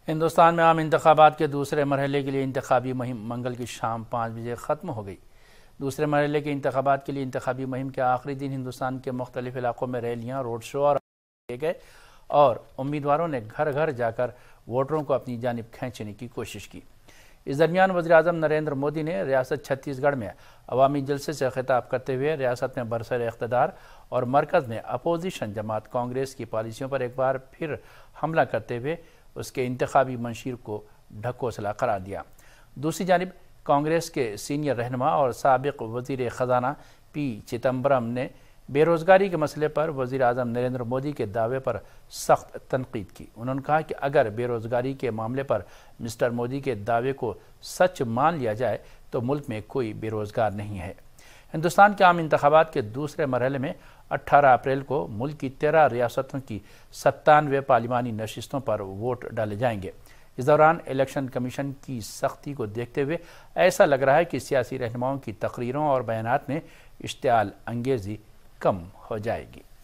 ہندوستان میں عام انتخابات کے دوسرے مرحلے کے لیے انتخابی مہم منگل کی شام 5 بجے ختم ہو گئی۔ دوسرے مرحلے کے انتخابات کے لیے انتخابی مہم کے آخری دن ہندوستان کے مختلف علاقوں میں ریلیاں، روڈ شو اور کیے گئے اور امیدواروں نے گھر گھر جا کر ووٹروں کو اپنی جانب کھینچنے کی کوشش کی۔ اس درمیان وزیراعظم نریندر مودی نے ریاست چھتیس گڑھ میں عوامی جلسے سے خطاب کرتے ہوئے ریاست میں برسر اقتدار اور مرکز میں اپوزیشن جماعت کانگریس کی پالیسیوں پر ایک بار پھر حملہ کرتے ہوئے اس کے انتخابی منشور کو ڈھکوسلا قرار دیا۔ دوسری جانب کانگریس کے سینئر رہنما اور سابق وزیر خزانہ پی چدمبرم نے بے روزگاری کے مسئلے پر وزیر اعظم نریندر مودی کے دعوے پر سخت تنقید کی۔ انہوں نے کہا کہ اگر بے روزگاری کے معاملے پر مسٹر مودی کے دعوے کو سچ مان لیا جائے تو ملک میں کوئی بے روزگار نہیں ہے۔ ہندوستان کے عام انتخابات کے دوسرے مرحلے میں 18 اپریل کو ملک کی 13 ریاستوں کی 97 پارلیمانی نشستوں پر ووٹ ڈالے جائیں گے۔ اس دوران الیکشن کمیشن کی سختی کو دیکھتے ہوئے ایسا لگ رہا ہے کہ سیاسی رہنماؤں کی تقریروں اور بیانات میں اشتعال انگیزی کم ہو جائے گی۔